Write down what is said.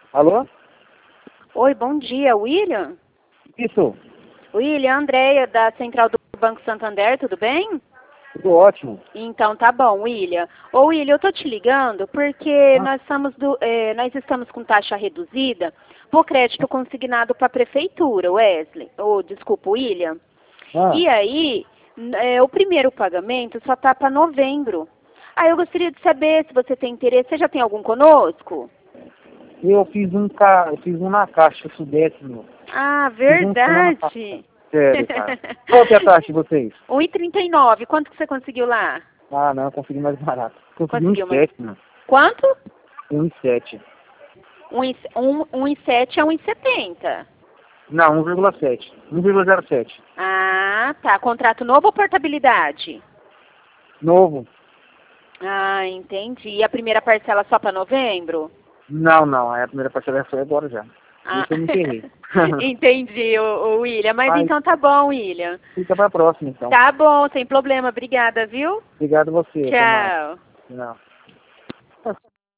Alô? Oi, bom dia, William? Isso, William, Andréia, da Central do Banco Santander, tudo bem? tudo ótimo. Então tá bom, William. Ô William, eu tô te ligando porque Ah, nós estamos com taxa reduzida por crédito consignado para a prefeitura, Wesley. Desculpa, William. ah, E aí, o primeiro pagamento só tá para novembro. Aí eu gostaria de saber se você tem interesse. Você já tem algum conosco? eu fiz um na Caixa Sudeste, meu. Ah, Fiz um semana passada. verdade. Sério, cara. Qual que é a taxa de vocês? 1,39. Quanto que você conseguiu lá? Ah, não, eu consegui mais barato. Consegui um Conseguiu, mas... 7, meu. Quanto? 1,7. 1,7 é 1,70. Não, 1,7. 1,07. Ah, tá. Contrato novo ou portabilidade? Novo? Ah, entendi. E a primeira parcela só para novembro? Não, não. A primeira parcela foi agora já. Ah, Isso eu me enterrei. entendi, o William. Mas Mas então tá bom, William. fica pra próxima, então. Tá bom, sem problema. Obrigada, viu? Obrigado a você. Até mais. Tchau. Não.